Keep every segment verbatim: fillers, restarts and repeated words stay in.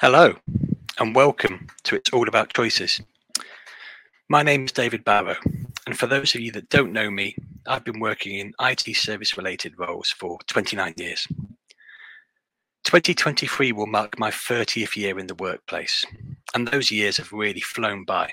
Hello, and welcome to It's All About Choices. My name is David Barrow, and for those of you that don't know me, I've been working in I T service-related roles for twenty-nine years. twenty twenty-three will mark my thirtieth year in the workplace, and those years have really flown by.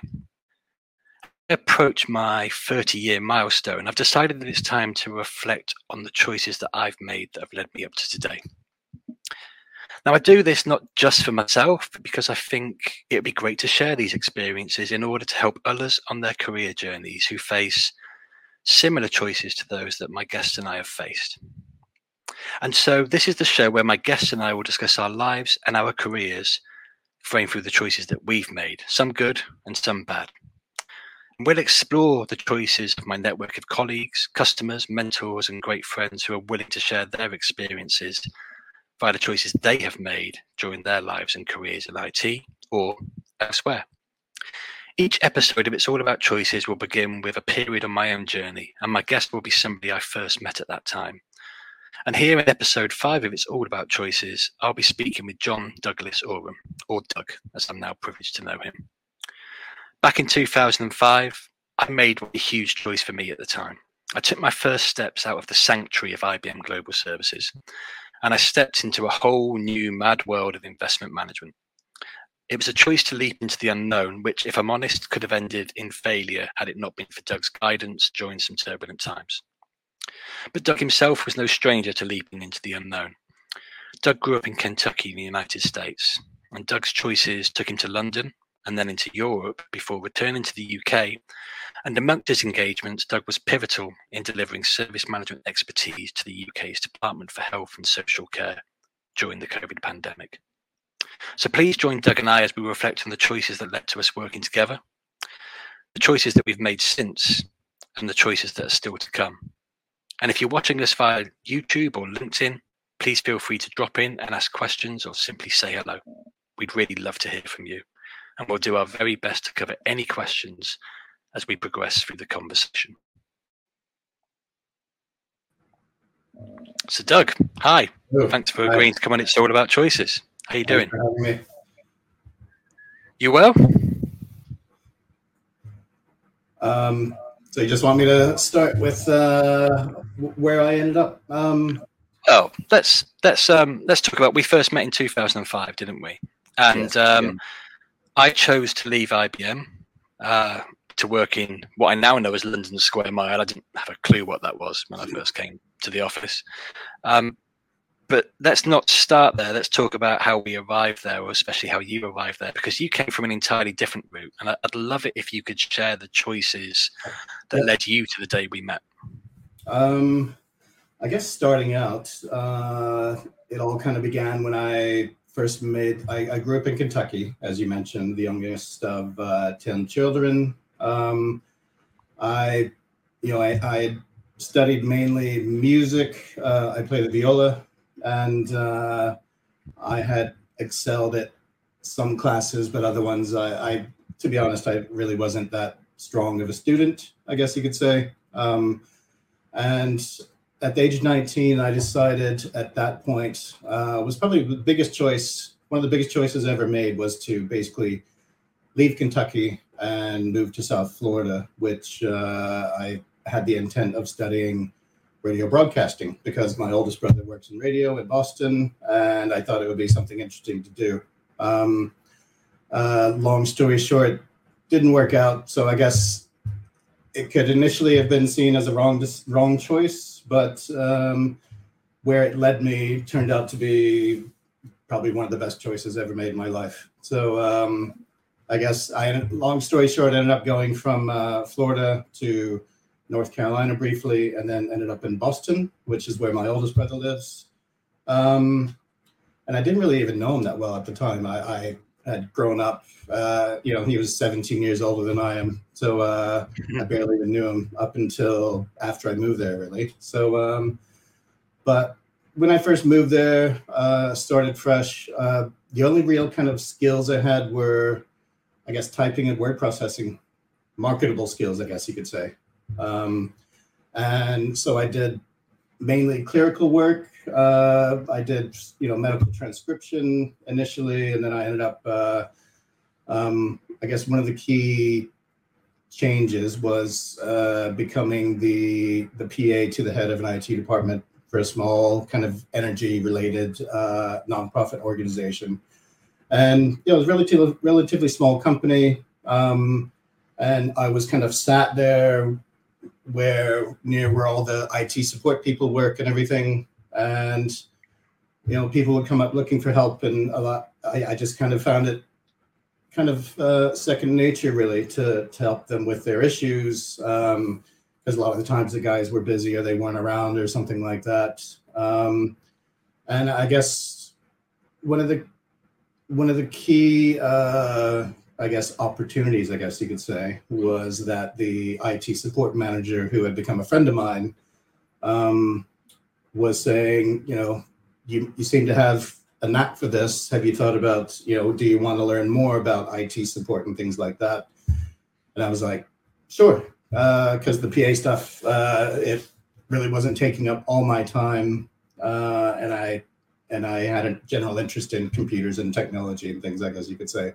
I approach my thirty-year milestone. I've decided that it's time to reflect on the choices that I've made that have led me up to today. Now, I do this not just for myself, but because I think it would be great to share these experiences in order to help others on their career journeys who face similar choices to those that my guests and I have faced. And so this is the show where my guests and I will discuss our lives and our careers, framed through the choices that we've made, some good and some bad. And we'll explore the choices of my network of colleagues, customers, mentors, and great friends who are willing to share their experiences via the choices they have made during their lives and careers in I T or elsewhere. Each episode of It's All About Choices will begin with a period on my own journey, and my guest will be somebody I first met at that time. And here in episode five of It's All About Choices, I'll be speaking with John Douglas Oram, or Doug, as I'm now privileged to know him. Back in two thousand five, I made a huge choice for me at the time. I took my first steps out of the sanctuary of I B M Global Services, and I stepped into a whole new mad world of investment management. It was a choice to leap into the unknown, which, if I'm honest, could have ended in failure had it not been for Doug's guidance during some turbulent times. But Doug himself was no stranger to leaping into the unknown. Doug grew up in Kentucky in the United States, and Doug's choices took him to London and then into Europe before returning to the U K. And amongst his engagements, Doug was pivotal in delivering service management expertise to the U K's Department for Health and Social Care during the COVID pandemic. So please join Doug and I as we reflect on the choices that led to us working together, the choices that we've made since, and the choices that are still to come. And if you're watching us via YouTube or LinkedIn, please feel free to drop in and ask questions or simply say hello. We'd really love to hear from you, and we'll do our very best to cover any questions as we progress through the conversation. So Doug, hi. Hello. Thanks for Hi. agreeing to come on It's All About Choices. How you doing? Thanks for having me. You well? Um, so you just want me to start with uh, where I ended up? Um, Oh, let's let's um let's talk about, we first met in two thousand five, didn't we? And yes, um yeah. I chose to leave I B M uh to work in what I now know as London Square Mile. I didn't have a clue what that was when I first came to the office. Um, but let's not start there. Let's talk about how we arrived there, or especially how you arrived there, because you came from an entirely different route. And I'd love it if you could share the choices that Yeah. led you to the day we met. Um, I guess starting out, uh, it all kind of began when I first made, I, I grew up in Kentucky, as you mentioned, the youngest of uh, ten children. Um, I, you know, I, I studied mainly music. Uh, I played the viola, and uh, I had excelled at some classes, but other ones, I, I, to be honest, I really wasn't that strong of a student, I guess you could say. Um, and at the age of nineteen, I decided at that point, uh, was probably the biggest choice, one of the biggest choices I ever made was to basically leave Kentucky and move to South Florida, which uh, I had the intent of studying radio broadcasting because my oldest brother works in radio in Boston, and I thought it would be something interesting to do. Um, uh, long story short, didn't work out. So I guess it could initially have been seen as a wrong wrong choice, but um, where it led me turned out to be probably one of the best choices ever made in my life. So um, I guess I, long story short, ended up going from uh, Florida to North Carolina briefly, and then ended up in Boston, which is where my oldest brother lives. Um, and I didn't really even know him that well at the time. I, I had grown up, uh, you know, he was seventeen years older than I am. So uh, I barely even knew him up until after I moved there, really. So, um, but when I first moved there, uh, started fresh, uh, the only real kind of skills I had were, I guess, typing and word processing, marketable skills, I guess you could say. Um, and so I did mainly clerical work. Uh, I did, you know, medical transcription initially, and then I ended up, uh, um, I guess one of the key changes was uh, becoming the the P A to the head of an I T department for a small kind of energy-related uh, nonprofit organization. And you know, it was a relatively, relatively small company, um, and I was kind of sat there where near where all the I T support people work and everything. And you know, people would come up looking for help, and a lot. I, I just kind of found it kind of uh, second nature, really, to to help them with their issues. Um, because a lot of the times the guys were busy or they weren't around or something like that. Um, and I guess one of the one of the key, uh, I guess, opportunities, I guess you could say, was that the I T support manager, who had become a friend of mine, um, was saying, you know, you, you seem to have a knack for this. Have you thought about, you know, do you want to learn more about I T support and things like that? And I was like, sure. Because uh, the P A stuff, uh, it really wasn't taking up all my time, uh, and I and I had a general interest in computers and technology and things, I guess you could say.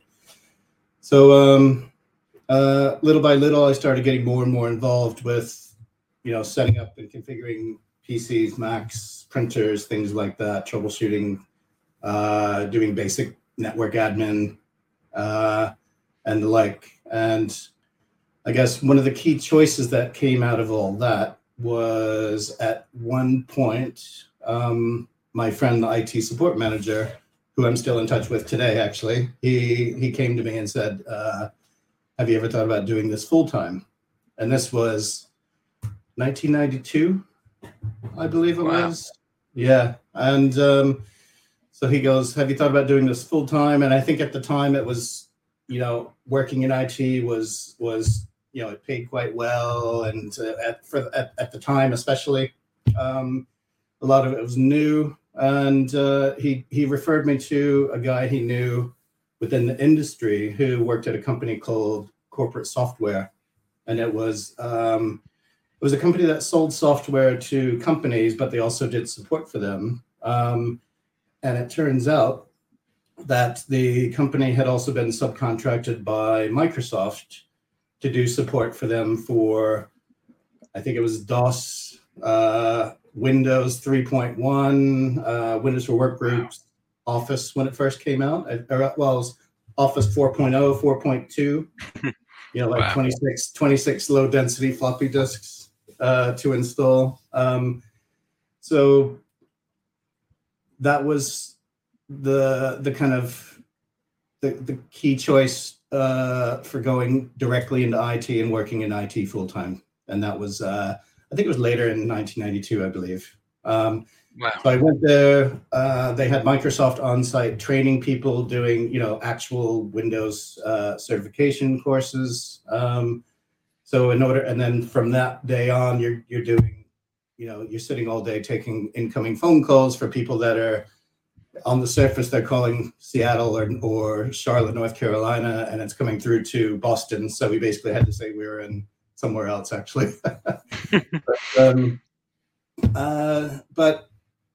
So um, uh, little by little, I started getting more and more involved with, you know, setting up and configuring P Cs, Macs, printers, things like that, troubleshooting, uh, doing basic network admin, uh, and the like. And I guess one of the key choices that came out of all that was, at one point, um, my friend, the I T support manager, who I'm still in touch with today, actually, he he came to me and said, uh, have you ever thought about doing this full time? And this was nineteen ninety-two, I believe it wow. was. Yeah. And um, so he goes, have you thought about doing this full time? And I think at the time it was, you know, working in I T was was you know, it paid quite well, and uh, at for at, at the time especially, um, a lot of it was new. And uh, he he referred me to a guy he knew within the industry who worked at a company called Corporate Software, and it was um, it was a company that sold software to companies, but they also did support for them. Um, and it turns out that the company had also been subcontracted by Microsoft to do support for them for, I think it was DOS, uh, Windows three point one, uh, Windows for Workgroups, Office when it first came out. Or, well, it was Office four point oh, four point two, you know, like wow. twenty-six, twenty-six low density floppy disks uh, to install. Um, so that was the the kind of the, the key choice uh, for going directly into I T and working in I T full time. And that was, uh, I think it was later in nineteen ninety-two, I believe. Um, wow. So I went there. Uh, they had Microsoft on site training people, doing, you know, actual Windows uh, certification courses. Um, so in order, and then from that day on, you're you're doing, you know, you're sitting all day taking incoming phone calls for people that are, on the surface, they're calling Seattle or, or Charlotte, North Carolina, and it's coming through to Boston. So we basically had to say we were in somewhere else, actually. but, um, uh, but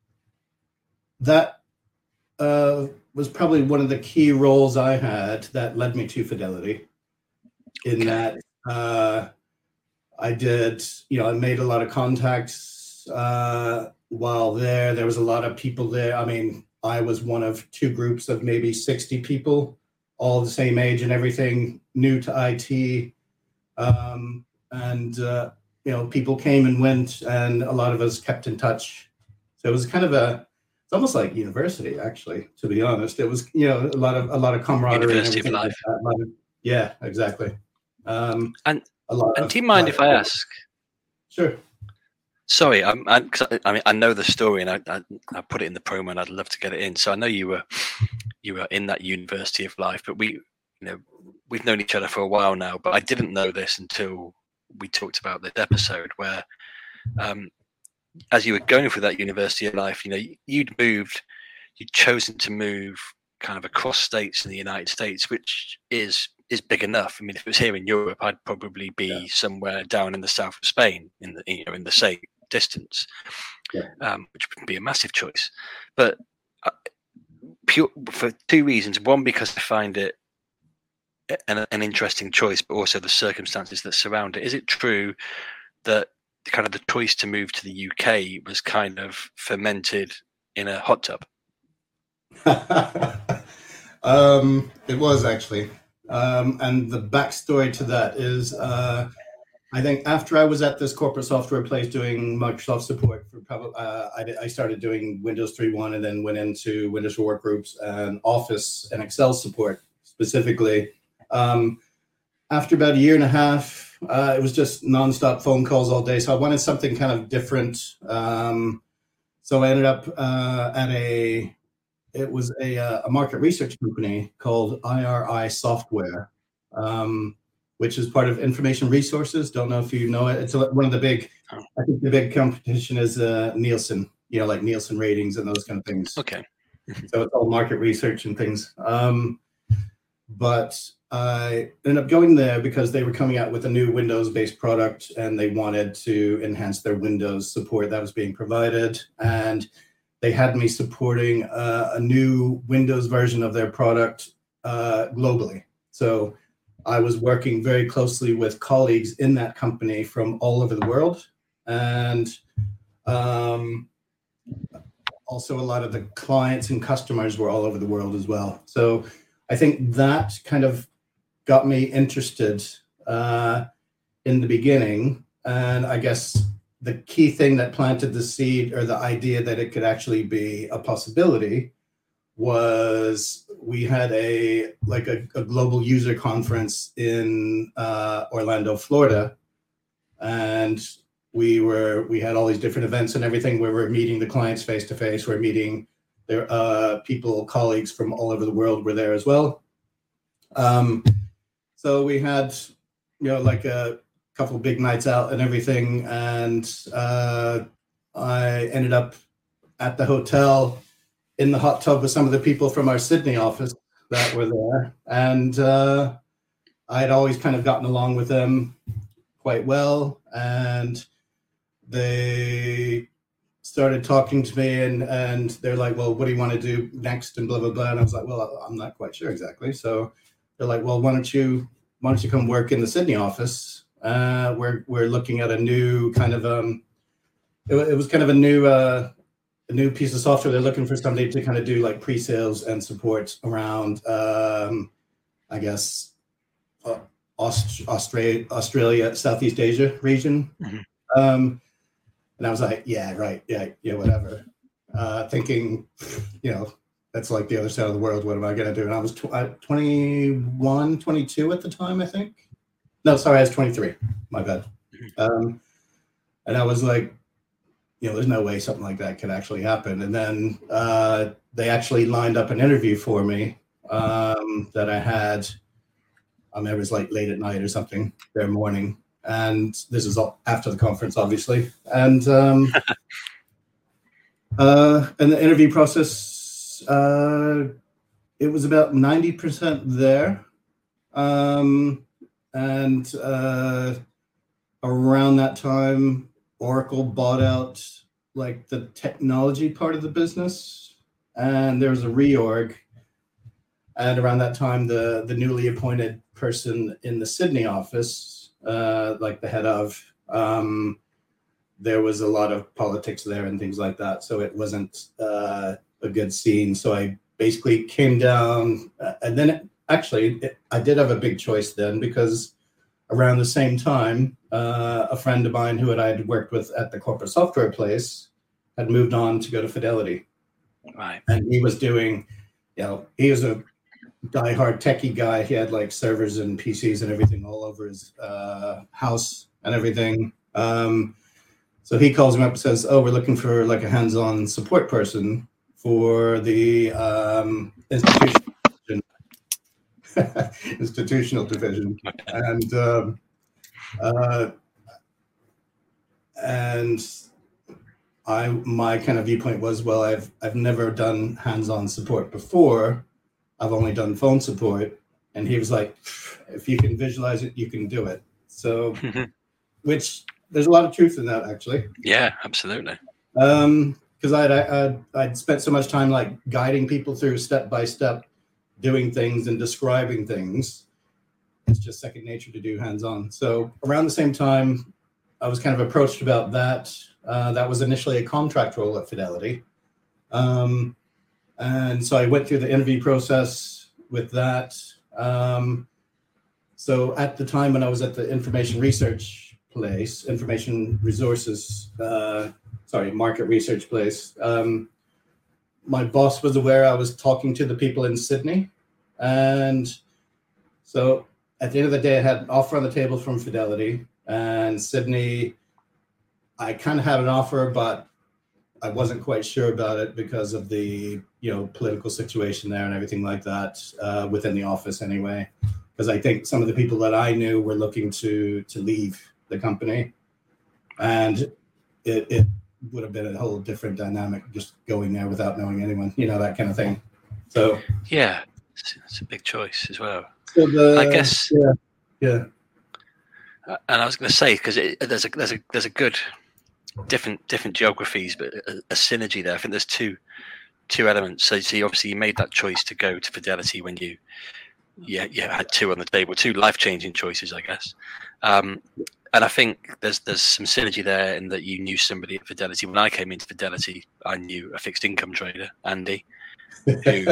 that uh, was probably one of the key roles I had that led me to Fidelity, in that uh, I did, you know, I made a lot of contacts uh, while there. There was a lot of people there. I mean, I was one of two groups of maybe sixty people, all the same age and everything, new to I T. Um, and, uh, you know, people came and went, and a lot of us kept in touch. So it was kind of a, it's almost like university, actually, to be honest. It was, you know, a lot of, a lot of camaraderie. University of life. Like of, yeah, exactly. Um, and a lot and of, do you mind if I ask? Sure. Sorry, I'm, I'm, cause I, I mean, I know the story, and I, I, I put it in the promo, and I'd love to get it in. So I know you were, you were in that university of life, but we, you know, we've known each other for a while now. But I didn't know this until we talked about this episode, where, um, as you were going through that university of life, you know, you'd moved, you'd chosen to move kind of across states in the United States, which is is big enough. I mean, if it was here in Europe, I'd probably be yeah. somewhere down in the south of Spain, in the you know in the same distance, yeah. um, which would be a massive choice. But uh, pure, for two reasons. One, because I find it an, an interesting choice, but also the circumstances that surround it. Is it true that kind of the choice to move to the U K was kind of fermented in a hot tub? um, it was actually. Um, and the backstory to that is, uh, I think after I was at this corporate software place doing Microsoft support, for probably, uh, I, I started doing Windows three point one and then went into Windows for Workgroups and Office and Excel support specifically. Um, after about a year and a half, uh, it was just nonstop phone calls all day. So I wanted something kind of different. Um, so I ended up uh, at a, it was a, a market research company called I R I Software, um, which is part of Information Resources. Don't know if you know it. It's one of the big, I think the big competition is uh, Nielsen, you know, like Nielsen ratings and those kind of things. Okay. So it's all market research and things. Um, but I ended up going there because they were coming out with a new Windows-based product and they wanted to enhance their Windows support that was being provided. And they had me supporting uh, a new Windows version of their product uh, globally. So I was working very closely with colleagues in that company from all over the world. And um, also a lot of the clients and customers were all over the world as well. So I think that kind of got me interested uh, in the beginning. And I guess the key thing that planted the seed or the idea that it could actually be a possibility was we had a like a, a global user conference in uh, Orlando, Florida. And we were we had all these different events and everything where we're meeting the clients face to face. We're meeting their uh, people, colleagues from all over the world were there as well. Um, so we had, you know, like a couple of big nights out and everything. And uh, I ended up at the hotel in the hot tub with some of the people from our Sydney office that were there. And uh, I had always kind of gotten along with them quite well. And they started talking to me and, and they're like, well, what do you want to do next? And blah, blah, blah. And I was like, well, I'm not quite sure exactly. So they're like, well, why don't you, why don't you come work in the Sydney office? Uh, we're, we're looking at a new kind of, um, it, it was kind of a new, uh, a new piece of software. They're looking for somebody to kind of do like pre-sales and support around, um, I guess, uh, Aust- Australia, Australia, Southeast Asia region. Mm-hmm. Um, and I was like, yeah, right. Yeah. Yeah. Whatever. Uh, thinking, you know, that's like the other side of the world. What am I going to do? And I was tw- twenty-one, twenty-two at the time, I think. No, sorry. I was twenty-three. My bad. Um, and I was like, you know, there's no way something like that could actually happen. And then uh, they actually lined up an interview for me um, that I had. I remember it was like late at night or something their morning. And this is all after the conference, obviously. And um, uh, and the interview process, uh, it was about ninety percent there. Um, and uh, around that time, Oracle bought out like the technology part of the business, and there was a reorg. And around that time, the, the newly appointed person in the Sydney office, uh, like the head of, um, there was a lot of politics there and things like that. So it wasn't uh, a good scene. So I basically came down, uh, and then it, actually it, I did have a big choice then, because around the same time, uh, a friend of mine who had I had worked with at the corporate software place had moved on to go to Fidelity. Right. And he was doing, you know, he was a diehard techie guy. He had like servers and P Cs and everything all over his uh, house and everything. Um, so he calls me up and says, oh, we're looking for like a hands-on support person for the um, institutional division. institutional division. And um, uh, and I my kind of viewpoint was, well, I've I've never done hands-on support before. I've only done phone support. And he was like, if you can visualize it, you can do it. So, which there's a lot of truth in that, actually. Yeah, absolutely. Um, because I'd, I'd I'd spent so much time like guiding people through step by step, doing things and describing things. It's just second nature to do hands-on. So around the same time, I was kind of approached about that. Uh, that was initially a contract role at Fidelity. Um, and so I went through the interview process with that. Um, so at the time when I was at the information research place, information resources, uh, sorry, market research place, um, my boss was aware I was talking to the people in Sydney. And so at the end of the day, I had an offer on the table from Fidelity, and Sydney, I kind of had an offer, but I wasn't quite sure about it because of the, you know, political situation there and everything like that, uh, within the office anyway. Because I think some of the people that I knew were looking to to leave the company, and it, it would have been a whole different dynamic just going there without knowing anyone, you know, that kind of thing. So yeah, it's, it's a big choice as well. So the, I guess, yeah, yeah. And I was going to say, because there's a there's a there's a good different different geographies, but a, a synergy there. I think there's two two elements. So, so you obviously you made that choice to go to Fidelity when you yeah you had two on the table, two life changing choices, I guess. Um, and I think there's there's some synergy there in that you knew somebody at Fidelity. When I came into Fidelity, I knew a fixed income trader, Andy, who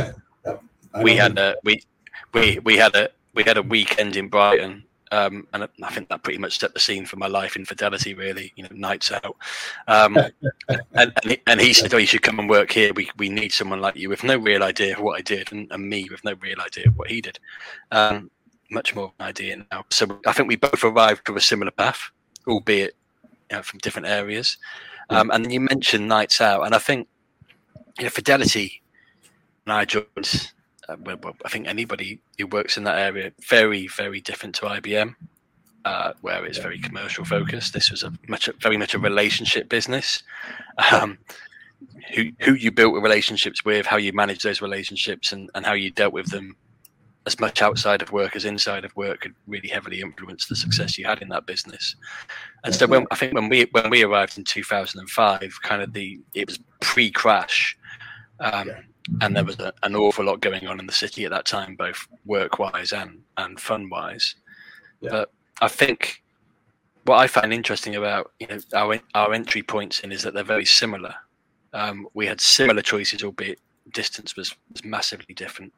we had a we. We we had a we had a weekend in Brighton, um, and I think that pretty much set the scene for my life in Fidelity. Really, you know, nights out. Um, and and he, and he said, "Oh, you should come and work here. We we need someone like you with no real idea of what I did, and, and me with no real idea of what he did. Um, much more of an idea now. So I think we both arrived to a similar path, albeit you know, from different areas. Um, and then you mentioned nights out, and I think you know Fidelity. When I joined. Uh, well, I think anybody who works in that area, very, very different to I B M, uh, where it's very commercial focused. This was a much, very much a relationship business. Um, who who you built relationships with, how you manage those relationships, and, and how you dealt with them, as much outside of work as inside of work, could really heavily influence the success you had in that business. And so, when I think when we when we arrived in two thousand five, kind of the it was pre-crash. Um, yeah. And there was a, an awful lot going on in the city at that time, both work-wise and, and fun-wise. Yeah. But I think what I find interesting about you know our our entry points in is that they're very similar. Um, we had similar choices, albeit distance was, was massively different.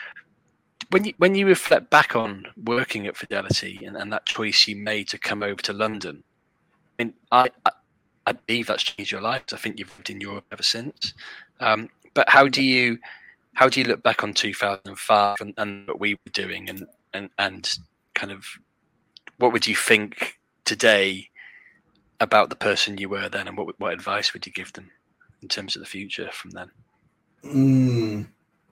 When you when you reflect back on working at Fidelity and, and that choice you made to come over to London, I mean, I I, I believe that's changed your life. I think you've lived in Europe ever since. Um, But how do you how do you look back on two thousand five and, and what we were doing and, and, and kind of what would you think today about the person you were then, and what what advice would you give them in terms of the future from then? Mm.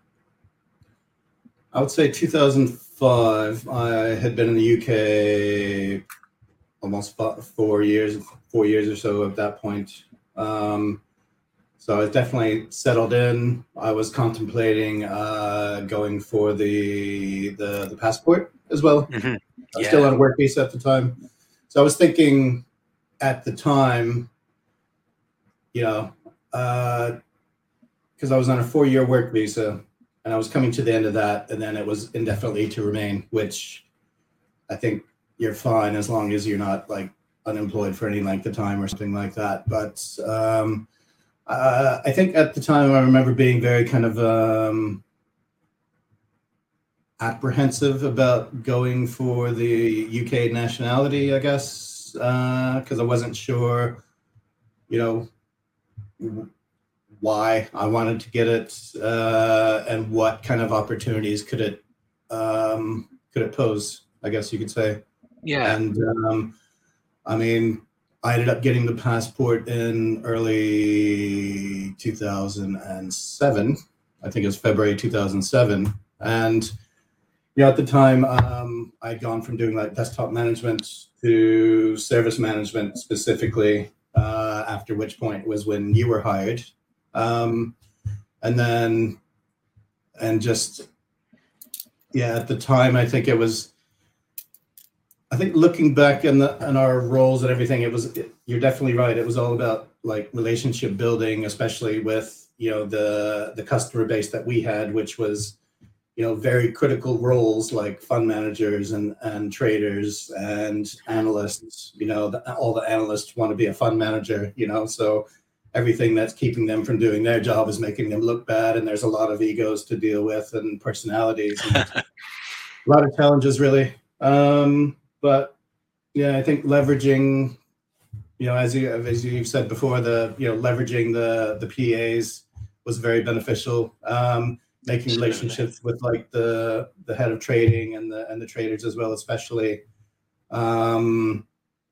I would say two thousand five. I had been in the U K almost four years, four years or so at that point. Um, So I was definitely settled in. I was contemplating uh, going for the, the the passport as well. Mm-hmm. I was yeah. still on a work visa at the time. So I was thinking at the time, you know, because uh, I was on a four-year work visa and I was coming to the end of that, and then it was indefinitely to remain, which I think you're fine as long as you're not like unemployed for any length of time or something like that. But um, Uh, I think at the time I remember being very kind of um, apprehensive about going for the U K nationality, I guess, because uh, I wasn't sure, you know, why I wanted to get it uh, and what kind of opportunities could it um, could it pose, I guess you could say. Yeah. And um, I mean, I ended up getting the passport in early two thousand seven. I think it was February two thousand seven. And you know, at the time, um, I'd gone from doing like desktop management to service management specifically, uh, after which point was when you were hired. Um, and then, and just, yeah, at the time, I think it was, I think looking back in the in our roles and everything, it was it, you're definitely right. It was all about like relationship building, especially with you know the the customer base that we had, which was you know very critical roles like fund managers and and traders and analysts. You know, the, all the analysts want to be a fund manager. You know, so everything that's keeping them from doing their job is making them look bad, and there's a lot of egos to deal with and personalities, and a lot of challenges really. Um, But yeah, I think leveraging, you know, as you as you've said before, the you know leveraging the the P As was very beneficial. Um, making Absolutely. relationships with like the the head of trading and the and the traders as well, especially. Um,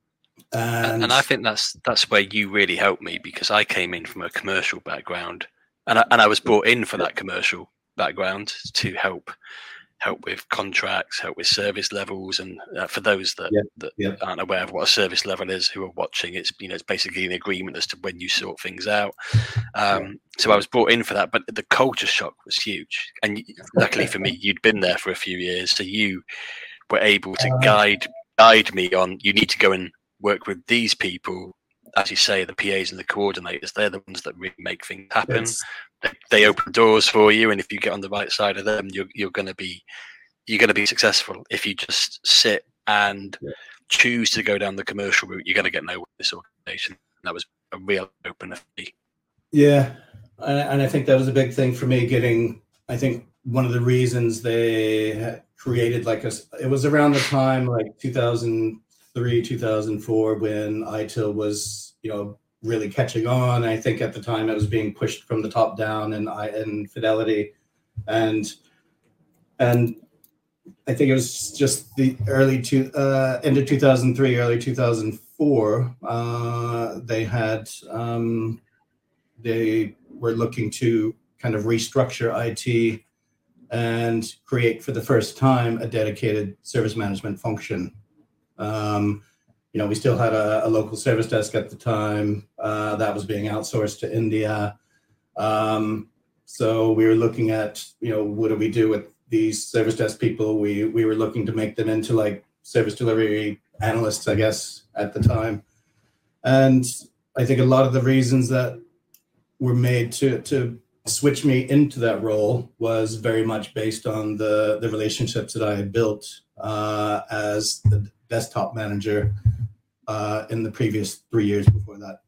and, and I think that's that's where you really helped me, because I came in from a commercial background, and I, and I was brought in for that commercial background to help. help with contracts, help with service levels, and uh, for those that, yeah, that yeah. aren't aware of what a service level is, who are watching, it's you know it's basically an agreement as to when you sort things out. Um, yeah. So I was brought in for that, but the culture shock was huge. And luckily for me, you'd been there for a few years, so you were able to uh, guide guide me on. You need to go and work with these people. As you say, the P As and the coordinators, they're the ones that really make things happen. They, they open doors for you, and if you get on the right side of them, you're you're going to be you're going to be successful. If you just sit and yeah. choose to go down the commercial route, you're going to get nowhere with this organization. That was a real opener for me. Yeah, and I think that was a big thing for me. Getting, I think one of the reasons they created like a, it was around the time like two thousand three, two thousand four when I T I L was, you know, really catching on. I think at the time it was being pushed from the top down, and I and Fidelity, and and I think it was just the early two uh, end of two thousand three, early two thousand four. Uh, they had um, they were looking to kind of restructure I T and create for the first time a dedicated service management function. Um, you know, we still had a, a local service desk at the time uh, that was being outsourced to India. Um, so we were looking at, you know, what do we do with these service desk people? We we were looking to make them into like service delivery analysts, I guess, at the time. And I think a lot of the reasons that were made to to switch me into that role was very much based on the the relationships that I had built uh, as the desktop manager uh, in the previous three years before that.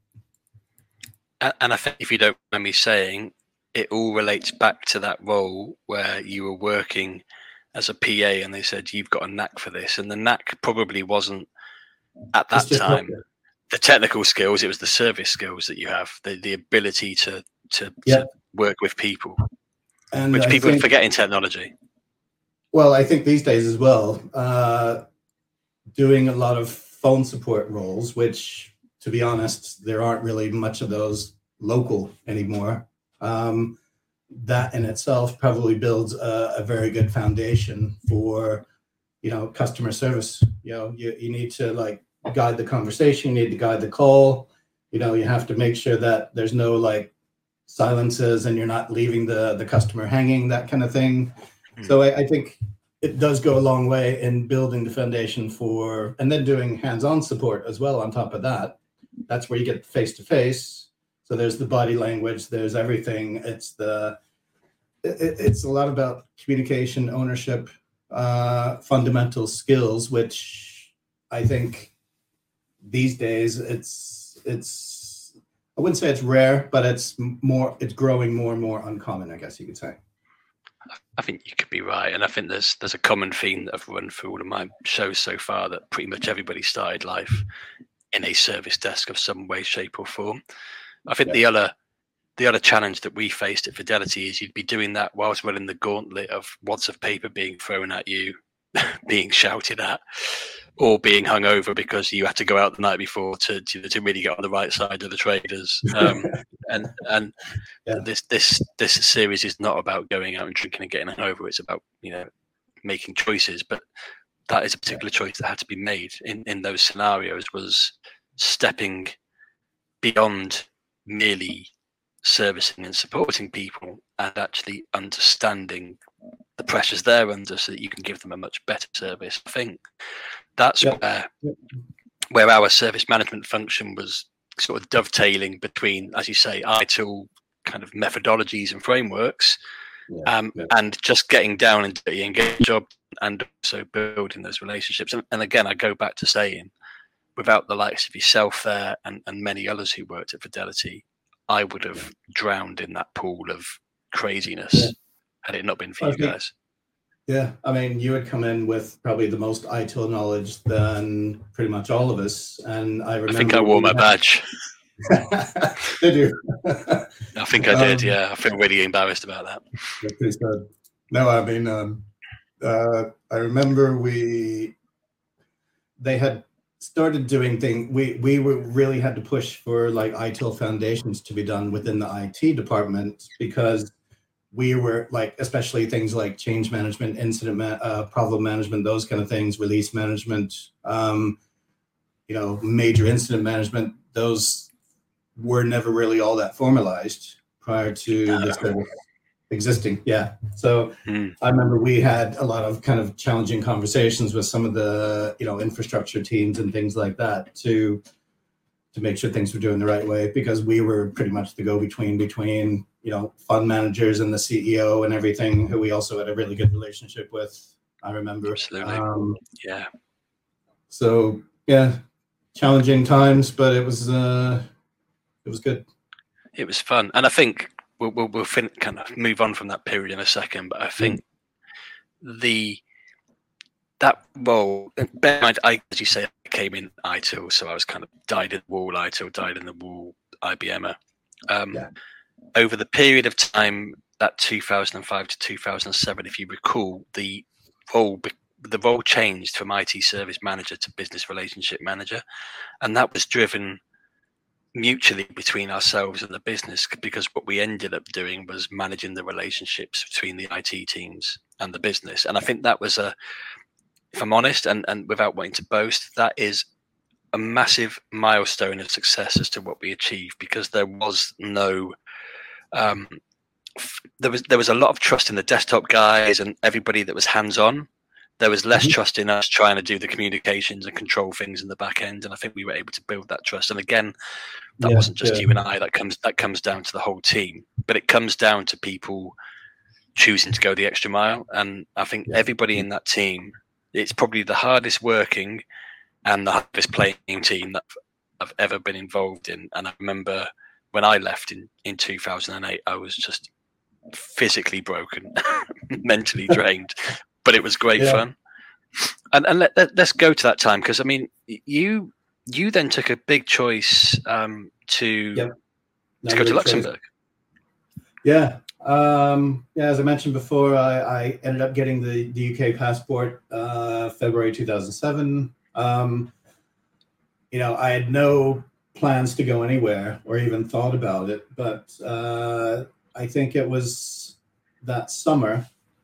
And I think, if you don't mind me saying, it all relates back to that role where you were working as a P A, and they said you've got a knack for this, and the knack probably wasn't at that time the technical skills; it was the service skills that you have, the the ability to to, yeah. to work with people, and which I people think, forget in technology. Well, I think these days as well, uh, doing a lot of phone support roles, which, to be honest, there aren't really much of those local anymore. Um, that in itself probably builds a, a very good foundation for, you know, customer service. You know, you, you need to like guide the conversation, you need to guide the call. You know, you have to make sure that there's no like silences and you're not leaving the, the customer hanging, that kind of thing. Mm. So I, I think it does go a long way in building the foundation for, and then doing hands-on support as well on top of that. That's where you get face-to-face. So there's the body language, there's everything. It's the, it, it's a lot about communication, ownership, uh, fundamental skills, which I think these days it's, it's, I wouldn't say it's rare, but it's more, it's growing more and more uncommon, I guess you could say. I think you could be right, and I think there's there's a common theme that I've run through all of my shows so far, that pretty much everybody started life in a service desk of some way, shape, or form. I think yeah. the other the other challenge that we faced at Fidelity is you'd be doing that whilst running the gauntlet of wads of paper being thrown at you, being shouted at, or being hung over because you had to go out the night before to to, to really get on the right side of the traders. Um, and and yeah. this this this series is not about going out and drinking and getting hung over. It's about, you know, making choices. But that is a particular choice that had to be made in in those scenarios, was stepping beyond merely servicing and supporting people and actually understanding the pressures they're under so that you can give them a much better service. I think that's Yep. where Yep. where our service management function was sort of dovetailing between, as you say, I T I L kind of methodologies and frameworks, Yeah. um, Yeah. and just getting down and dirty and getting a job, and also building those relationships. And, and again, I go back to saying, without the likes of yourself there and, and many others who worked at Fidelity, I would have Yeah. drowned in that pool of craziness Yeah. had it not been for I you think- guys. Yeah, I mean, you had come in with probably the most I T I L knowledge than pretty much all of us, and I remember. I think I wore my we badge. had- Did you? I think I did. Um, Yeah, I feel really embarrassed about that. That's pretty sad. No, I mean, um, uh, I remember we they had started doing things. We we were really had to push for like I T I L foundations to be done within the I T department, because we were like, especially things like change management, incident, ma- uh, problem management, those kind of things, release management, um, you know, major incident management. Those were never really all that formalized prior to No. this kind of existing. Yeah. So Mm. I remember we had a lot of kind of challenging conversations with some of the, you know, infrastructure teams and things like that to to make sure things were doing the right way, because we were pretty much the go-between between, you know, fund managers and the C E O and everything, who we also had a really good relationship with, I remember. Absolutely. Um, Yeah. so yeah, challenging times, but it was uh, it was good. It was fun, and I think we'll we'll, we'll fin- kind of move on from that period in a second. But I think mm. the that role, bear in mind, I, as you say, I came in I T I L, so I was kind of dyed in the wool I T I L, dyed in the wool I B M er. Um, Yeah. Over the period of time, that two thousand five to two thousand seven, if you recall, the role the role changed from I T service manager to business relationship manager, and that was driven mutually between ourselves and the business, because what we ended up doing was managing the relationships between the I T teams and the business. And I think that was a, if I'm honest, and, and without wanting to boast, that is a massive milestone of success as to what we achieved, because there was no um f- there was there was a lot of trust in the desktop guys and everybody that was hands-on. There was less Mhm. trust in us trying to do the communications and control things in the back end, and I think we were able to build that trust. And again, that Yeah, wasn't just yeah. you and I. That comes that comes down to the whole team, but it comes down to people choosing to go the extra mile. And I think Yeah. everybody in that team, it's probably the hardest working and the hardest playing team that I've ever been involved in. And I remember when I left in in two thousand eight, I was just physically broken, mentally drained, but it was great Yeah. fun. And and let, let, let's go to that time, because I mean, you you then took a big choice um, to Yep. to go to Another Luxembourg. Yeah. Um, yeah, as I mentioned before, I, I ended up getting the, the U K passport uh, February two thousand seven. Um, you know, I had no plans to go anywhere or even thought about it, but uh, I think it was that summer.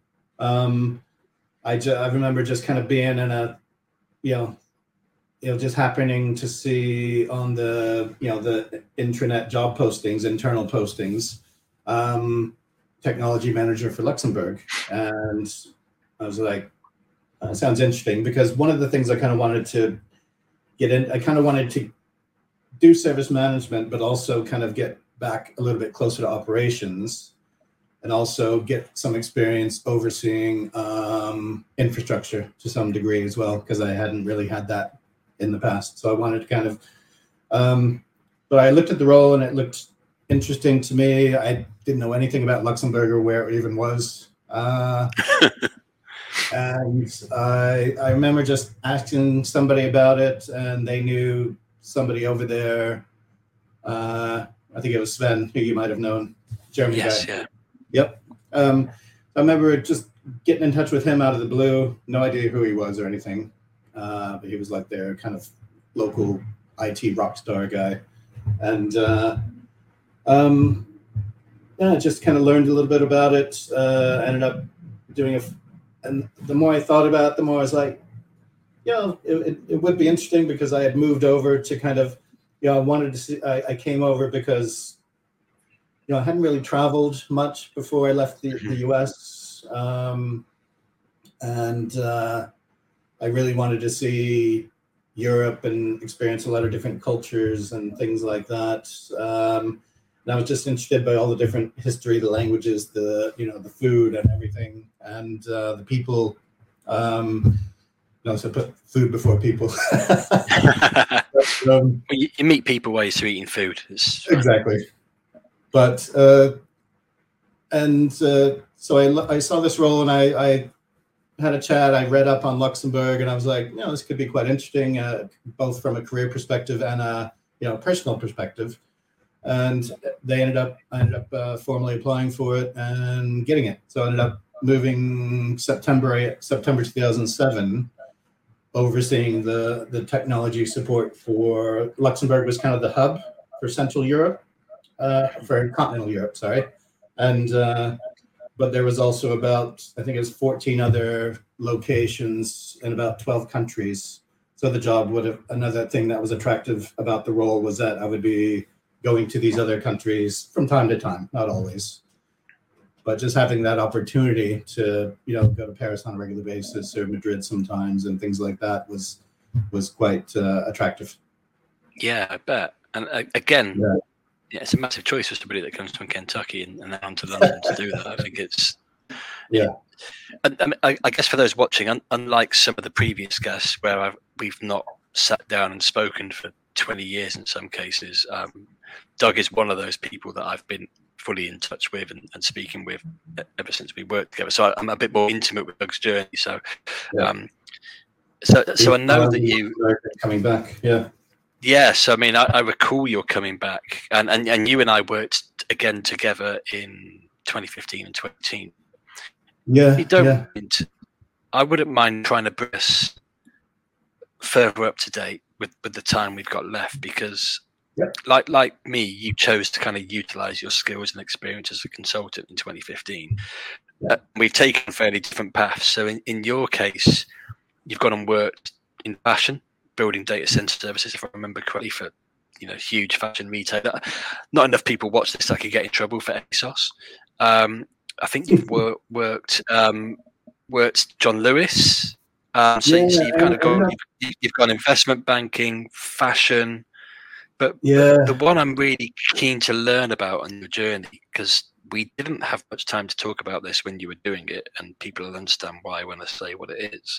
Um, I, ju- I remember just kind of being in a, you know, you know, just happening to see on the, you know, the intranet job postings, internal postings, um, technology manager for Luxembourg. And I was like, uh, sounds interesting, because one of the things I kind of wanted to get in, I kind of wanted to do service management, but also kind of get back a little bit closer to operations, and also get some experience overseeing um, infrastructure to some degree as well, because I hadn't really had that in the past. So I wanted to kind of, um, but I looked at the role and it looked interesting to me. I didn't know anything about Luxembourg or where it even was. Uh, and I, I remember just asking somebody about it, and they knew somebody over there. Uh, I think it was Sven, who you might have known, German Yes, guy. yeah. Yep. Um, I remember just getting in touch with him out of the blue. No idea who he was or anything. Uh, but he was like their kind of local I T rock star guy. And uh, um, yeah, just kind of learned a little bit about it. Uh, ended up doing a, f- and the more I thought about it, the more I was like, you know, it, it, it would be interesting, because I had moved over to kind of, you know, I wanted to see, I, I came over because, you know, I hadn't really traveled much before I left the, the U S. Um, and uh, I really wanted to see Europe and experience a lot of different cultures and things like that. Um, and I was just interested by all the different history, the languages, the you know the food and everything, and uh, the people. Um, no, so put food before people. but, um, well, you, you meet people while you're eating food. It's exactly. But uh, and uh, so I I saw this role and I I. had a chat. I read up on Luxembourg, and I was like, you know, this could be quite interesting, uh, both from a career perspective and a you know personal perspective. And they ended up, I ended up uh, formally applying for it and getting it. So I ended up moving September September two thousand seven, overseeing the the technology support for Luxembourg. Was kind of the hub for Central Europe, uh, for continental Europe. Sorry, and. Uh, But there was also about, I think it was fourteen other locations in about twelve countries. So the job would have, another thing that was attractive about the role was that I would be going to these other countries from time to time, not always. But just having that opportunity to, you know, go to Paris on a regular basis or Madrid sometimes and things like that was was quite uh, attractive. Yeah, I bet. And uh, again, yeah. Yeah, it's a massive choice for somebody that comes from Kentucky and, and then on to London to do that. I think it's yeah. And I, I guess for those watching, un, unlike some of the previous guests where I've, we've not sat down and spoken for twenty years in some cases, um, Doug is one of those people that I've been fully in touch with and, and speaking with ever since we worked together. So I'm a bit more intimate with Doug's journey. So, yeah. um, so, so I know that you coming back. Yeah. Yes, I mean, I, I recall you're coming back, and, and, and you and I worked again together in twenty fifteen and twenty eighteen. Yeah, you don't yeah. mind, I wouldn't mind trying to bring us further up to date with, with the time we've got left, because yep. like like me, you chose to kind of utilize your skills and experience as a consultant in twenty fifteen. Yep. Uh, we've taken fairly different paths. So in, in your case, you've gone and worked in fashion, building data center services, if I remember correctly, for you know huge fashion retailer. Not enough people watch this. I could get in trouble for ASOS. Um, I think you've wor- worked um, worked John Lewis. Um, so, yeah, so you've kind of gone. not... You've, you've gone investment banking, fashion, but, yeah. but the one I'm really keen to learn about on your journey, because we didn't have much time to talk about this when you were doing it, and people will understand why when I say what it is,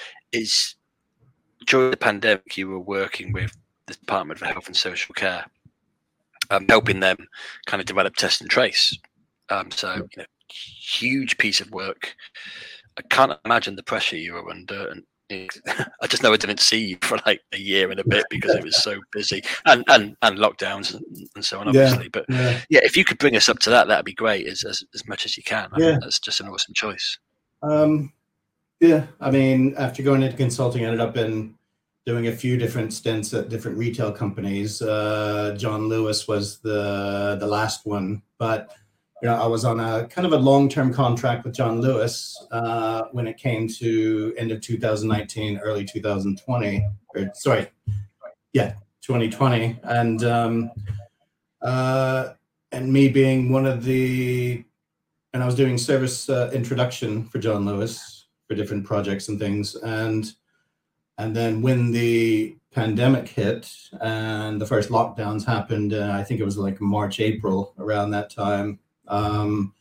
is during the pandemic, you were working with the Department for Health and Social Care, um, helping them kind of develop test and trace. Um, so, you know, huge piece of work. I can't imagine the pressure you were under. And it, I just know I didn't see you for like a year and a bit because it was so busy, and and, and lockdowns and, and so on, obviously. Yeah, but yeah. yeah, if you could bring us up to that, that'd be great, as as, as much as you can. I yeah. think that's just an awesome choice. Um, yeah, I mean, after going into consulting, I ended up in doing a few different stints at different retail companies. Uh, John Lewis was the the last one, but you know, I was on a kind of a long-term contract with John Lewis uh, when it came to end of two thousand nineteen, early two thousand twenty, or sorry, yeah, twenty twenty, and um, uh, and me being one of the, and I was doing service uh, introduction for John Lewis for different projects and things, and and then when the pandemic hit and the first lockdowns happened, uh, I think it was like March, April, around that time. Um,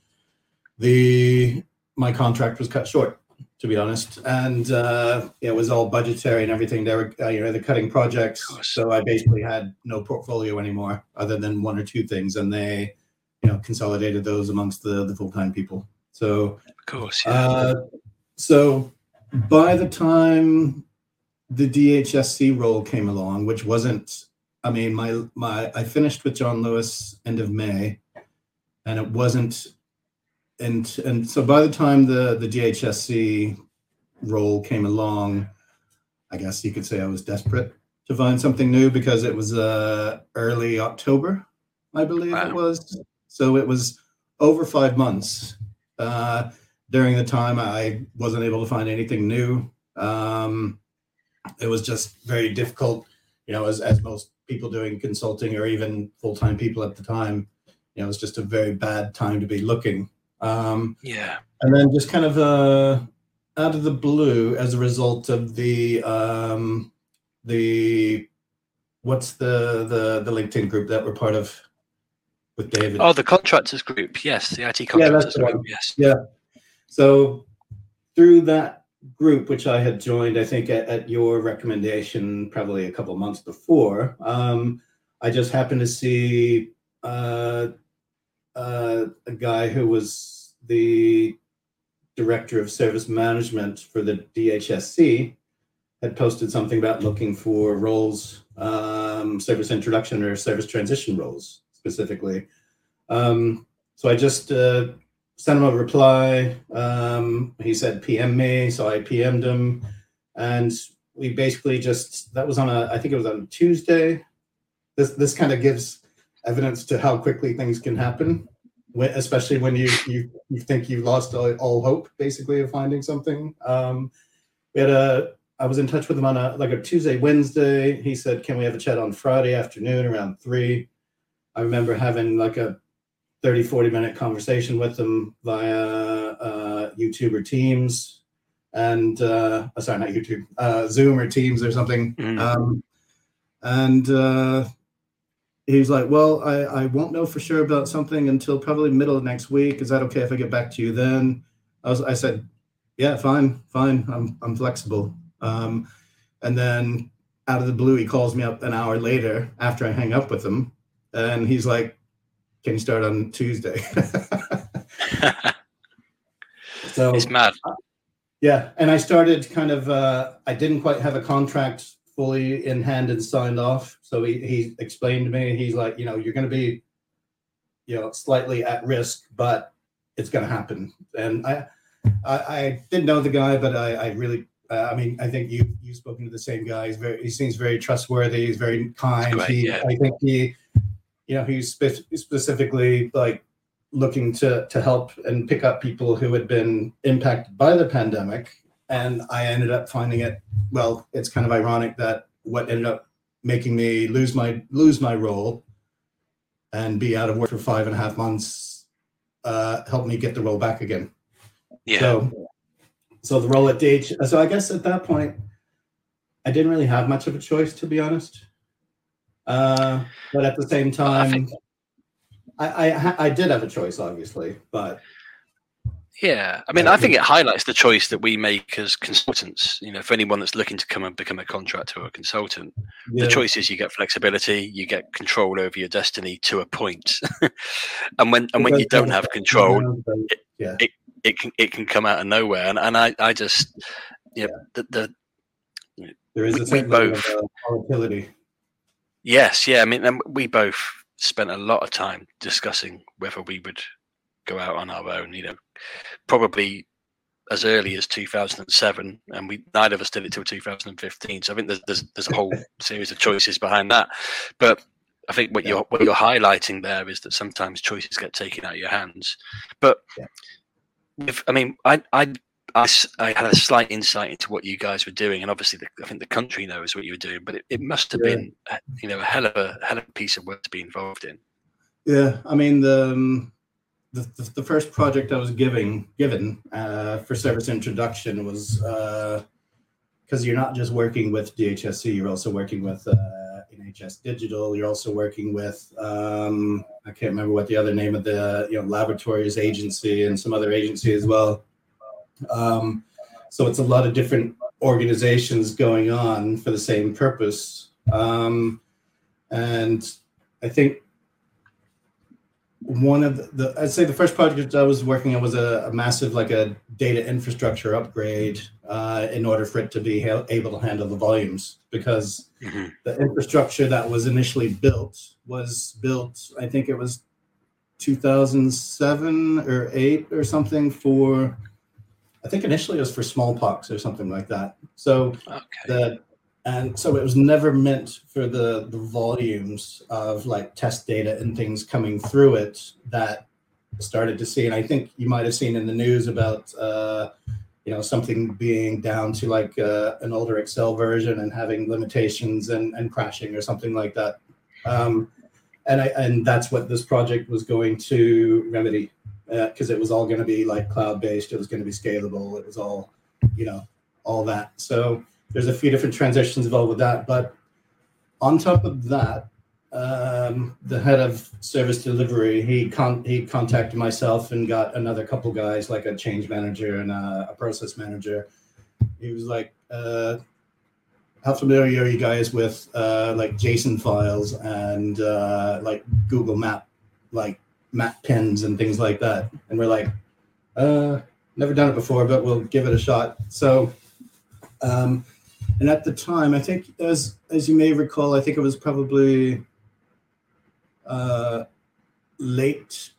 the my contract was cut short, to be honest, and uh, it was all budgetary and everything. They were, uh, you know, they're cutting projects, so I basically had no portfolio anymore, other than one or two things, and they, you know, consolidated those amongst the the full time people. So, of course, yeah. Uh, so by the time the D H S C role came along, which wasn't, I mean, my my I finished with John Lewis end of May. And it wasn't, and and so by the time the, the D H S C role came along, I guess you could say I was desperate to find something new, because it was uh, early October, I believe wow. it was. So it was over five months. Uh, during the time, I wasn't able to find anything new. Um, it was just very difficult, you know, as, as most people doing consulting or even full-time people at the time. You know, it was just a very bad time to be looking. Um, yeah. And then just kind of, uh, out of the blue as a result of the um, the what's the the the LinkedIn group that we're part of with David? Oh, the contractors group. Yes, the I T Yeah, contractors that's the group. one. Yes. Yeah. So through that group, which I had joined, I think at, at your recommendation, probably a couple of months before, um, I just happened to see uh, uh, a guy who was the director of service management for the D H S C had posted something about looking for roles, um, service introduction or service transition roles specifically. Um, so I just uh, sent him a reply. Um, he said P M me, so I P M'd him, and we basically just, that was on a, I think it was on Tuesday. This this kind of gives evidence to how quickly things can happen, when, especially when you you you think you've lost all, all hope, basically, of finding something. Um, we had a, I was in touch with him on a like a Tuesday, Wednesday. He said, "Can we have a chat on Friday afternoon around three?" I remember having like a thirty, forty minute conversation with him via uh, YouTube or Teams, and uh, oh, sorry, not YouTube, uh, Zoom or Teams or something. Mm. Um, and uh, he was like, "Well, I, I won't know for sure about something until probably middle of next week. Is that okay if I get back to you then?" I was, I said, "Yeah, fine, fine. I'm I'm flexible." Um, and then out of the blue, he calls me up an hour later after I hang up with him, and he's like, "Can you start on Tuesday?" So it's mad. Uh, yeah, and I started kind of. Uh, I didn't quite have a contract fully in hand and signed off. So he he explained to me. He's like, you know, you're going to be, you know, slightly at risk, but it's going to happen. And I, I, I didn't know the guy, but I, I really. Uh, I mean, I think you you've spoken to the same guy. He's very. He seems very trustworthy. He's very kind. Great, he, yeah. I think he. You know, he's spe- specifically like looking to to help and pick up people who had been impacted by the pandemic. And I ended up finding it, well, it's kind of ironic that what ended up making me lose my lose my role and be out of work for five and a half months uh, helped me get the role back again. Yeah. So, so the role at D H, so I guess at that point, I didn't really have much of a choice, to be honest. Uh, but at the same time, I, think, I, I I did have a choice, obviously, but yeah, I mean, I think it highlights the choice that we make as consultants. You know, for anyone that's looking to come and become a contractor or a consultant, yeah. The choice is you get flexibility, you get control over your destiny to a point, and when and when you don't have control, it, yeah. it it can it can come out of nowhere. And and I I just you know, yeah, the the there is a certain level of uh, volatility. Yes, yeah. I mean, we both spent a lot of time discussing whether we would go out on our own. You know, probably as early as two thousand seven, and we neither of us did it till two thousand fifteen. So I think there's there's, there's a whole series of choices behind that. But I think what yeah. you're what you're highlighting there is that sometimes choices get taken out of your hands. But yeah. if, I mean, I I. I, I had a slight insight into what you guys were doing, and obviously, the, I think the country knows what you were doing. But it, it must have yeah. been, you know, a hell of a hell of a piece of work to be involved in. Yeah, I mean, the um, the, the, the first project I was giving given uh, for service introduction was because uh, you're not just working with D H S C, you're also working with uh, N H S Digital. You're also working with um, I can't remember what the other name of the you know laboratories agency and some other agency as well. Um, so it's a lot of different organizations going on for the same purpose. Um, and I think one of the, the, I'd say the first project I was working on was a, a massive, like a data infrastructure upgrade uh, in order for it to be ha- able to handle the volumes, because mm-hmm. the infrastructure that was initially built was built, I think it was two thousand seven or eight or something for, I think initially it was for smallpox or something like that. So okay. the and so it was never meant for the, the volumes of like test data and things coming through it that started to see. And I think you might have seen in the news about uh, you know something being down to like uh, an older Excel version and having limitations and, and crashing or something like that. Um, and I and that's what this project was going to remedy. Because uh, it was all going to be like cloud-based, it was going to be scalable, it was all you know, all that. So there's a few different transitions involved with that. But on top of that, um, the head of service delivery, he con- he contacted myself and got another couple guys, like a change manager and a, a process manager. He was like, uh, how familiar are you guys with uh, like JSON files and uh, like Google Map, like map pins and things like that? And we're like, uh, never done it before, but we'll give it a shot. So, um, and at the time, I think as as you may recall, I think it was probably uh, late.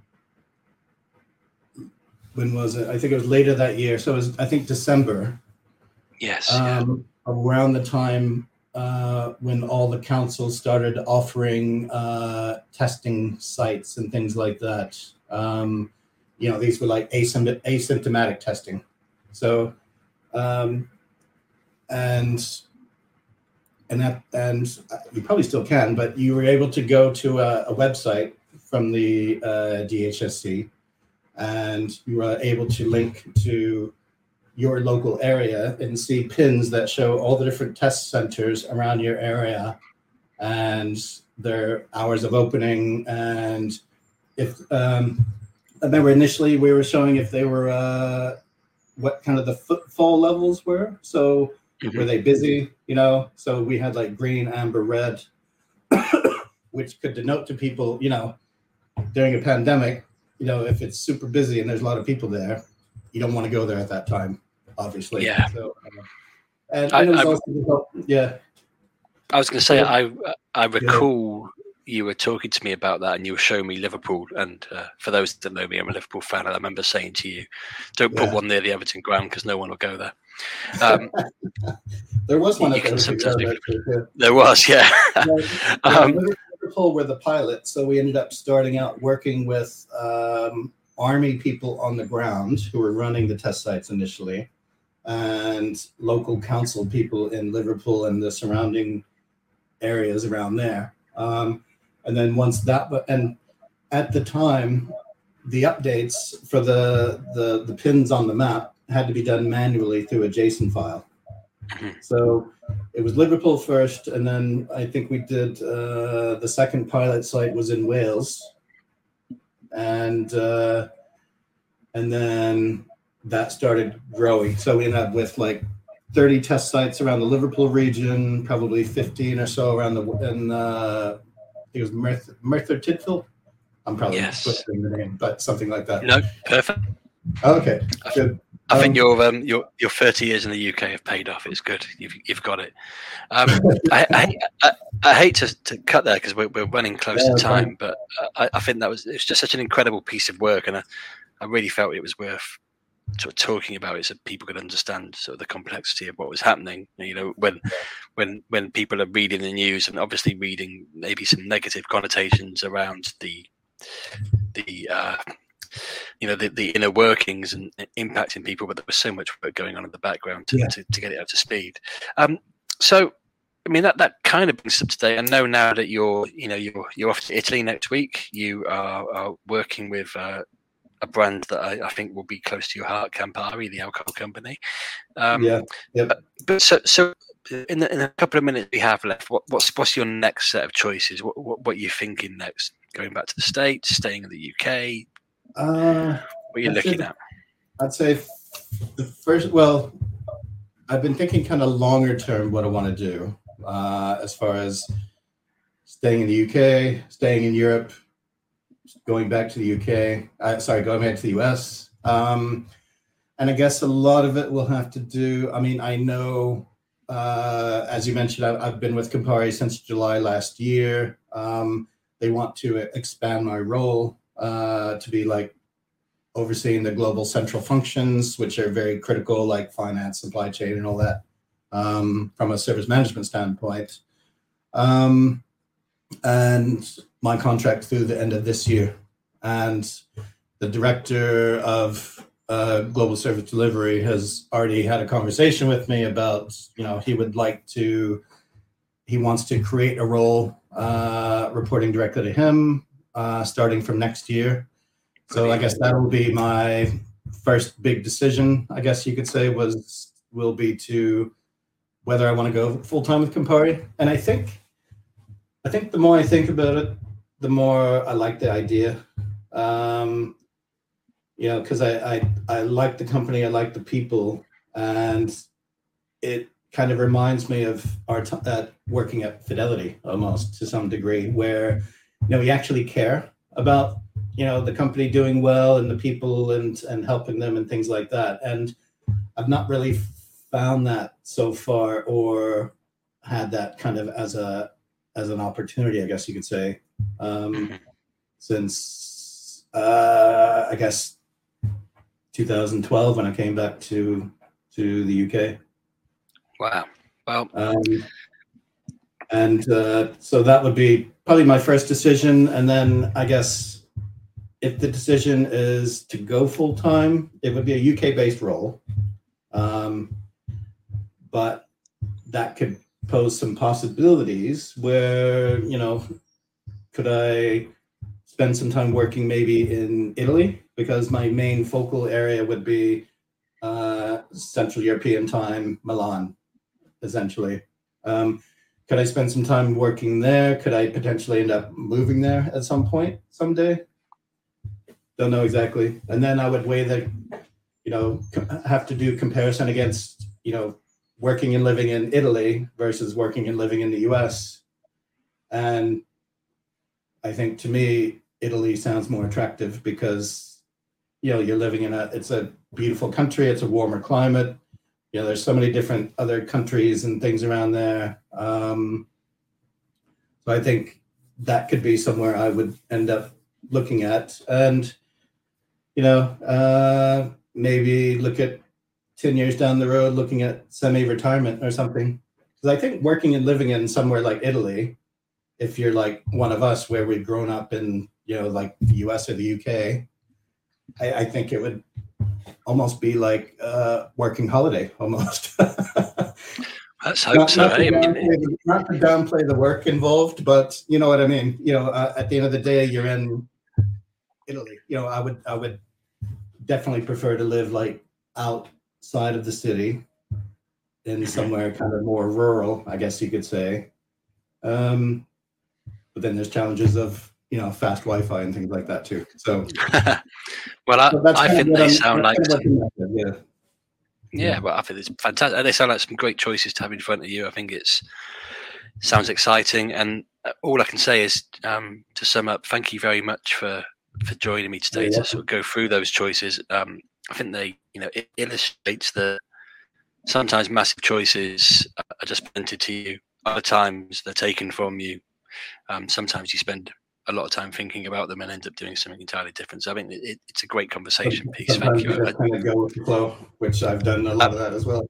When was it? I think it was later that year. So it was, I think, December. Yes. Um, yeah. Around the time uh, when all the councils started offering uh, testing sites and things like that. Um, you know, these were like asympt- asymptomatic testing. So, um, and and that and you probably still can, but you were able to go to a, a website from the uh, D H S C, and you were able to link to your local area and see pins that show all the different test centers around your area and their hours of opening. And if um, I remember initially we were showing if they were uh, what kind of the footfall levels were. So mm-hmm. were they busy? You know, so we had like green, amber, red, which could denote to people, you know, during a pandemic, you know, if it's super busy and there's a lot of people there, you don't want to go there at that time, obviously. Yeah. So, uh, and, I, and it was I, also, yeah. I was going to say, I I recall yeah. you were talking to me about that, and you were showing me Liverpool. And uh, for those that know me, I'm a Liverpool fan, and I remember saying to you, "Don't put yeah. one near the Everton ground because no one will go there." Um, there was one. You at can the sometimes ground, be, actually, yeah. There was, yeah. yeah, um, Liverpool were the pilot, so we ended up starting out working with um, Army people on the ground who were running the test sites initially, and local council people in Liverpool and the surrounding areas around there. Um, and then once that, and at the time, the updates for the, the the pins on the map had to be done manually through a JSON file. So it was Liverpool first, and then I think we did uh, the second pilot site was in Wales, and uh, and then that started growing. So we ended up with like thirty test sites around the Liverpool region, probably fifteen or so around the in uh, it was Merthyr, Merthyr Tydfil. I'm probably yes. butchering the name, but something like that. No, perfect. Okay, good. I um, think your um your your thirty years in the U K have paid off. It's good. You've you've got it. Um, I, I I I hate to, to cut there because we're we're running close yeah, to time, fine. but I, I think that was it's just such an incredible piece of work, and I, I really felt it was worth sort of talking about it so people could understand sort of the complexity of what was happening. You know, when when when people are reading the news and obviously reading maybe some negative connotations around the the. Uh, you know, the, the inner workings and impacting people, but there was so much work going on in the background to, yeah. to, to get it up to speed. Um, so, I mean, that, that kind of brings us up to date. I know now that you're, you know, you're, you're off to Italy next week. You are, are working with uh, a brand that I, I think will be close to your heart, Campari, the alcohol company. Um, yeah. Yep. But, but so, so in, the, in a couple of minutes we have left, what, what's, what's your next set of choices? What, what, what are you thinking next? Going back to the States, staying in the U K? Uh, what are you I'd looking say, at? I'd say the first, well, I've been thinking kind of longer term what I want to do uh, as far as staying in the U K, staying in Europe, going back to the U K, uh, sorry, going back to the U S. Um, and I guess a lot of it will have to do, I mean, I know, uh, as you mentioned, I've, I've been with Campari since July last year. Um, they want to expand my role. Uh, to be like overseeing the global central functions, which are very critical, like finance, supply chain, and all that, um, from a service management standpoint. Um, and my contract through the end of this year. And the director of uh, global service delivery has already had a conversation with me about, you know, he would like to, he wants to create a role uh, reporting directly to him. Uh, starting from next year. So I guess that will be my first big decision, I guess you could say, was will be to whether I want to go full time with Campari. And I think, I think the more I think about it, the more I like the idea. Um, you know, because I, I I like the company, I like the people, and it kind of reminds me of our t- uh, working at Fidelity almost to some degree, where you know we actually care about you know the company doing well and the people and and helping them and things like that. And I've not really found that so far, or had that kind of as a as an opportunity, I guess you could say, um, since uh, I guess two thousand twelve when I came back to to the U K. Wow. Well, um, and uh, so that would be probably my first decision, and then I guess if the decision is to go full time, it would be a U K based role, um, but that could pose some possibilities where you know could I spend some time working maybe in Italy, because my main focal area would be uh, Central European time, Milan, essentially. Um, could I spend some time working there? Could I potentially end up moving there at some point someday? Don't know exactly. And then I would weigh the, you know, have to do comparison against, you know, working and living in Italy versus working and living in the U S. And I think to me, Italy sounds more attractive because, you know, you're living in a, it's a beautiful country. It's a warmer climate. You know, there's so many different other countries and things around there. Um, so I think that could be somewhere I would end up looking at. And, you know, uh, maybe look at ten years down the road, looking at semi-retirement or something. Because I think working and living in somewhere like Italy, if you're like one of us where we've grown up in, you know, like the U S or the U K, I, I think it would almost be like a working holiday almost. Let's hope not, so. Not to, eh? downplay the, not to downplay the work involved, but you know what I mean? You know, uh, at the end of the day, you're in Italy. You know, I would, I would definitely prefer to live like outside of the city in somewhere kind of more rural, I guess you could say. Um, but then there's challenges of, you know, fast Wi-Fi and things like that too. So, well, I, so that's I think they I'm, sound like, some, yeah. yeah, well, I think it's fantastic. They sound like some great choices to have in front of you. I think it's sounds exciting, and all I can say is um, to sum up, thank you very much for for joining me today to sort of go through those choices. Um, I think they, you know, it illustrates that sometimes massive choices are just presented to you. Other times they're taken from you. Um, sometimes you spend a lot of time thinking about them and end up doing something entirely different. So I think it, it's a great conversation piece. Sometimes Thank you. you just kind of go with the flow, which I've done a lot of that as well.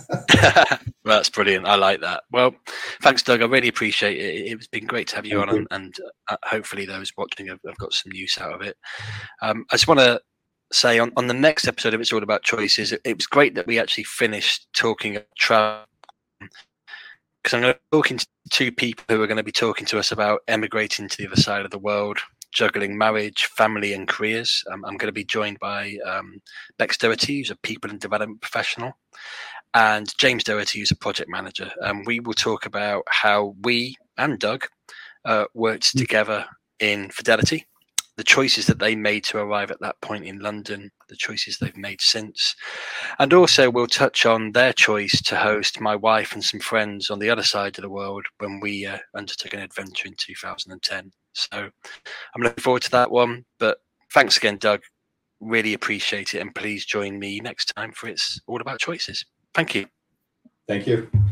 Well, that's brilliant. I like that. Well, thanks, Doug. I really appreciate it. It's been great to have you Thank on, you. and, and uh, hopefully those watching have, have got some use out of it. Um, I just want to say on, on the next episode of It's All About Choices, it, it was great that we actually finished talking about travel, because I'm going to be talking to two people who are going to be talking to us about emigrating to the other side of the world, juggling marriage, family, and careers. Um, I'm going to be joined by um, Bex Doherty, who's a people and development professional, and James Doherty, who's a project manager. Um, we will talk about how we and Doug uh, worked together in Fidelity, the choices that they made to arrive at that point in London, the choices they've made since. And also we'll touch on their choice to host my wife and some friends on the other side of the world when we uh, undertook an adventure in two thousand ten. So I'm looking forward to that one. But thanks again, Doug. Really appreciate it. And please join me next time for It's All About Choices. Thank you. Thank you.